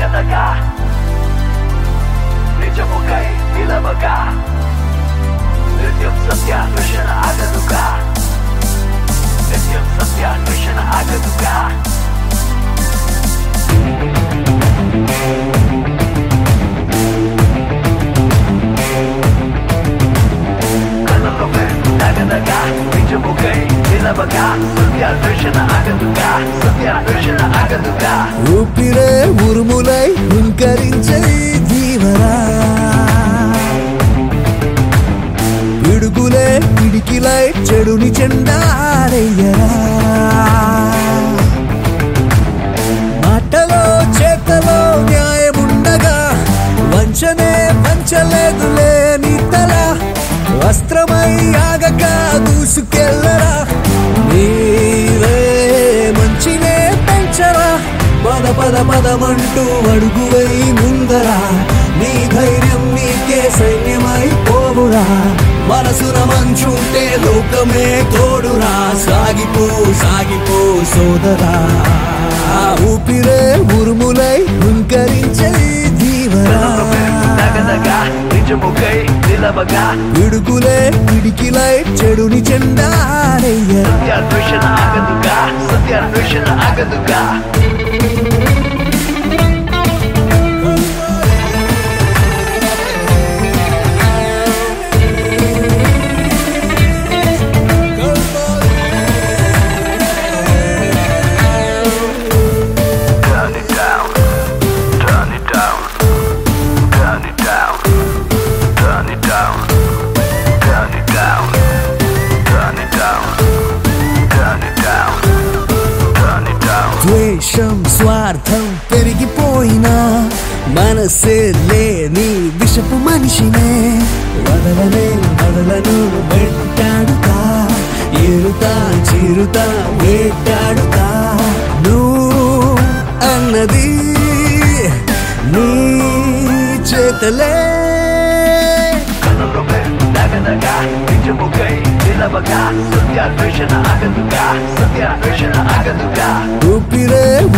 ಆಗದಗ ನಿಜಮುಖೈ ನಿಲವಗ ನಿತ್ಯಂ ಸತ್ಯಾನ್ವೇಷಣ ಆಗದುಗ ನಿತ್ಯಂ ಸತ್ಯಾನ್ವೇಷಣ ಆಗದುಗ ಕನಲೊಮ್ಮೆ ಆಗದಗ ನಿಜಮುಖೈ నిలవగా సత్యాన్వేషణ ఆగదుగా సత్యాన్వేషణ ఆగదుగా ఊపిరే ఉరుములై హుంకరించే జీవరా పిడుగులే పిడికిలై చెడుని చెండాడయ్యరా మాటలో చేతలో న్యాయముండగా వంచనే వంచలేదులే నీ తల వస్త్రమై ఆగక దూసుకెళ్ళరా నీవే మంచినే పెంచరా పద పద పదమంటూ అడుగువై ముందరా నీ ధైర్యం నీకే సైన్యమై పోవురా మనసున మంచుంటే లోకమే తోడురా సాగిపో సాగిపో సోదరా ఊపిరే ఉరుములై హుంకరించే జీవరా నిజముఖై నిలవగా పిడుగులే పిడికిలై చెడుని చెండాడయ్యరా సత్యాన్వేషణ ఆగదుగా సత్యాన్వేషణ ఆగదుగా ద్వేషం స్వార్థం పెరిగిపోయినా మనసే లేని విషపు మనిషినే వదలనే వదలను వెంటాడుతా ఏరుతా చీరుతా వేటాడుతా నువ్వు అన్నది నీ చేతలే కనలొమ్మె నగనగా నిజముఖై నిలవగా సత్యాన్వేషణ ఆగదుగా సత్యాన్వేషణ ఆగదుగా ఊపిరే